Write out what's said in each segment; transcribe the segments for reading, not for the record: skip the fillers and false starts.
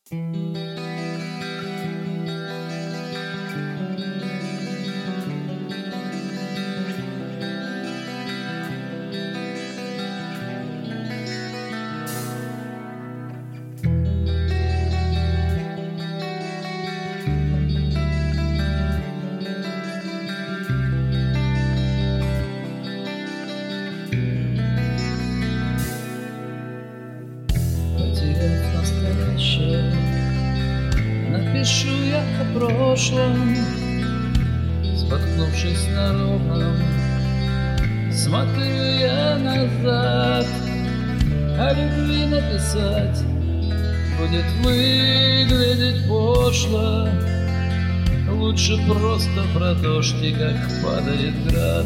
Напишу я о прошлом, споткнувшись на ровном. Смотрю я назад, о любви написать будет выглядеть пошло. Лучше просто про дождь и как падает град.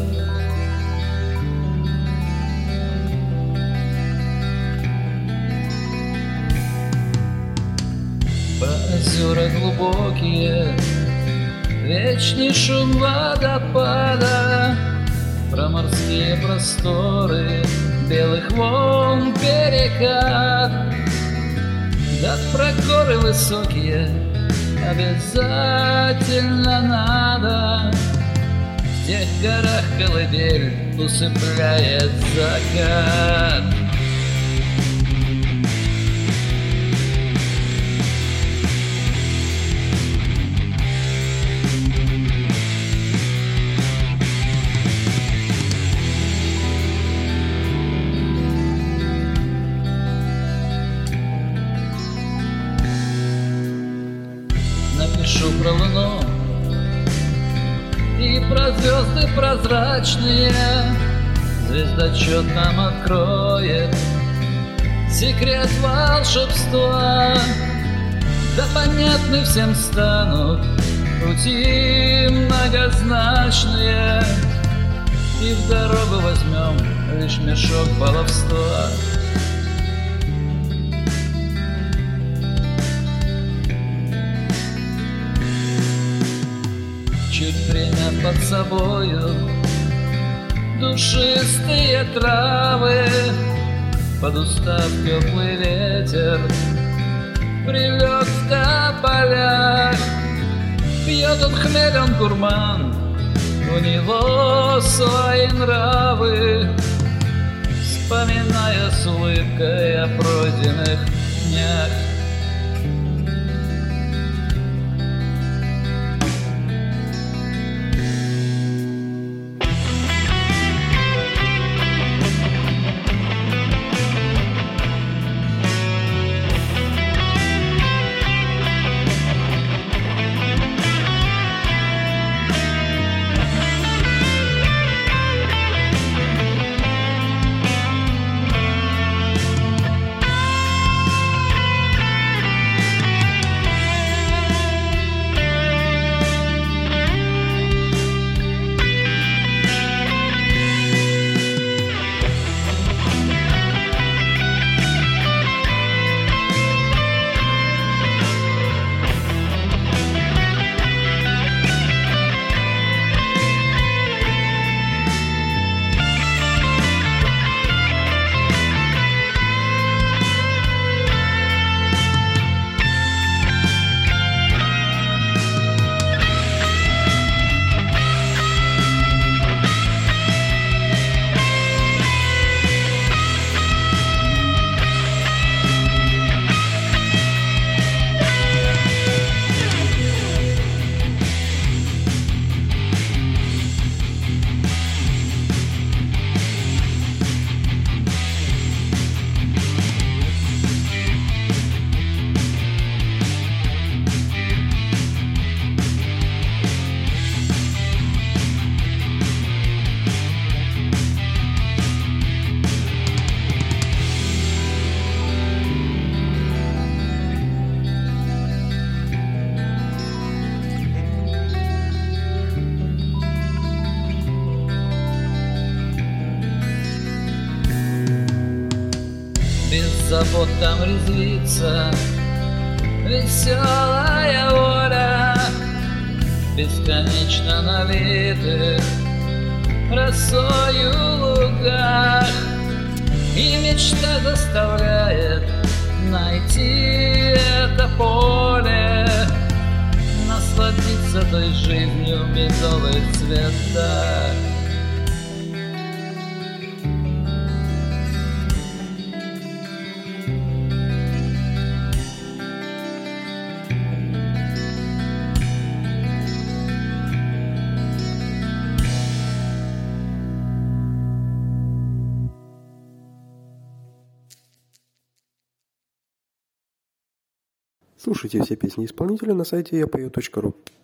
Про озера глубокие, вечный шум водопада, про морские просторы, белых волн перекат. Да про горы высокие обязательно надо. В тех горах колыбель усыпляет закат. Напишу про луну и про звезды прозрачные. Звездочет нам откроет секрет волшебства. Да понятны всем станут пути многозначные, и в дорогу возьмем лишь мешок баловства. Чуть примя под собою душистые травы, под устав теплый ветер прилег в тополях. Пьет он хмель, он гурман, у него свои нравы, вспоминая с улыбкой о пройденных днях. Без забот там резвится веселая воля, бесконечно налитых росою лугах. И мечта заставляет найти это поле. этой жизнью в бедовых цветах. Слушайте все песни исполнителя на сайте yapою.ru.